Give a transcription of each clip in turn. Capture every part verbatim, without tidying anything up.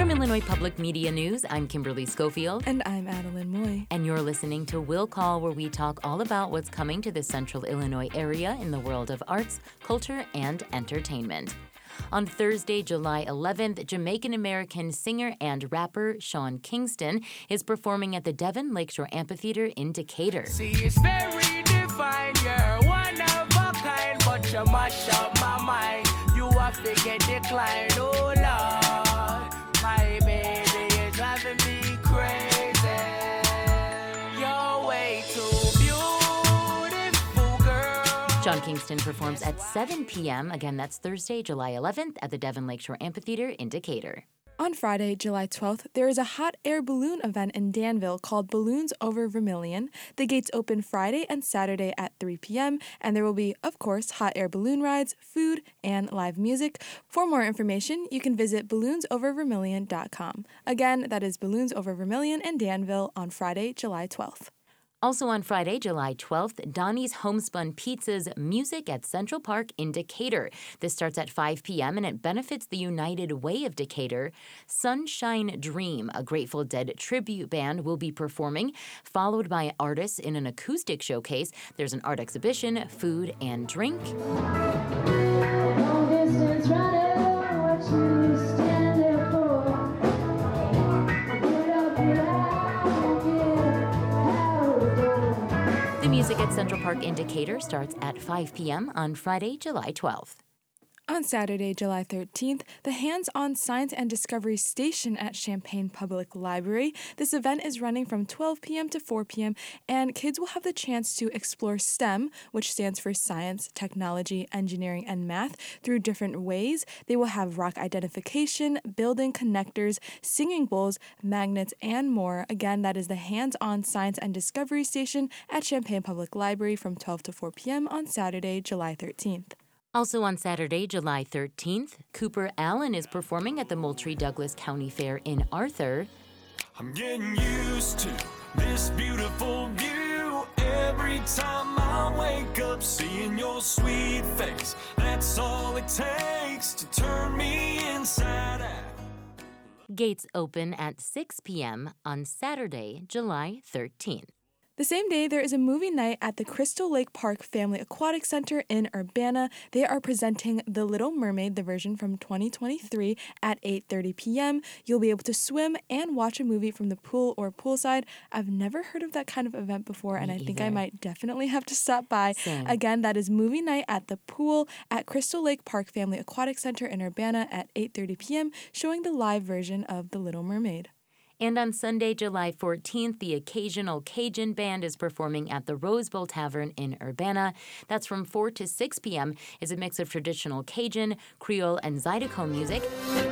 From Illinois Public Media News, I'm Kimberly Schofield. And I'm Adeline Moy. And you're listening to Will Call, where we talk all about what's coming to the central Illinois area in the world of arts, culture, and entertainment. On Thursday, July eleventh, Jamaican-American singer and rapper Sean Kingston is performing at the Devon Lakeshore Amphitheater in Decatur. See, it's very divine, you're one of a kind, but you mash up my mind. You have to get declined, oh Lord. My baby is driving me crazy. You're way too beautiful, girl. Sean Kingston performs at seven p.m. Again, that's Thursday, July eleventh at the Devon Lakeshore Amphitheater in Decatur. On Friday, July twelfth, there is a hot air balloon event in Danville called Balloons Over Vermilion. The gates open Friday and Saturday at three p.m., and there will be, of course, hot air balloon rides, food, and live music. For more information, you can visit balloons over vermilion dot com. Again, that is Balloons Over Vermilion in Danville on Friday, July twelfth. Also on Friday, July twelfth, Donnie's Homespun Pizza's Music at Central Park in Decatur. This starts at five p.m. and it benefits the United Way of Decatur. Sunshine Dream, a Grateful Dead tribute band, will be performing, followed by artists in an acoustic showcase. There's an art exhibition, food, and drink. Long distance runner, what you stand there for? Put up your hand, out the door. The music at Central Park in Decatur starts at five p.m. on Friday, July twelfth. On Saturday, July thirteenth, the Hands-On Science and Discovery Station at Champaign Public Library. This event is running from twelve p.m. to four p.m., and kids will have the chance to explore STEM, which stands for science, technology, engineering, and math, through different ways. They will have rock identification, building connectors, singing bowls, magnets, and more. Again, that is the Hands-On Science and Discovery Station at Champaign Public Library from twelve to four p.m. on Saturday, July thirteenth. Also on Saturday, July thirteenth, Cooper Allen is performing at the Moultrie Douglas County Fair in Arthur. I'm getting used to this beautiful view. Every time I wake up, seeing your sweet face. That's all it takes to turn me inside out. Gates open at six p.m. on Saturday, July thirteenth. The same day, there is a movie night at the Crystal Lake Park Family Aquatic Center in Urbana. They are presenting The Little Mermaid, the version from twenty twenty-three, at eight thirty p.m. You'll be able to swim and watch a movie from the pool or poolside. I've never heard of that kind of event before, and Me I think either. I might definitely have to stop by. Same. Again, that is movie night at the pool at Crystal Lake Park Family Aquatic Center in Urbana at eight thirty p.m., showing the live version of The Little Mermaid. And on Sunday, July fourteenth, the Occasional Cajun Band is performing at the Rose Bowl Tavern in Urbana. That's from four to six p.m. It's a mix of traditional Cajun, Creole, and Zydeco music.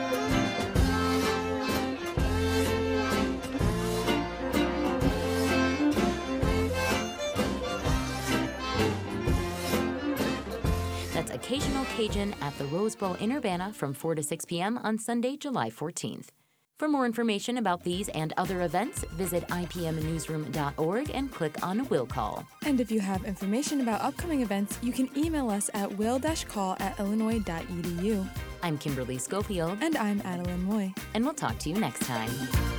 That's Occasional Cajun at the Rose Bowl in Urbana from four to six p.m. on Sunday, July fourteenth. For more information about these and other events, visit I P M newsroom dot org and click on Will Call. And if you have information about upcoming events, you can email us at will-call at illinois dot edu. I'm Kimberly Schofield, And I'm Adeline Moy. and we'll talk to you next time.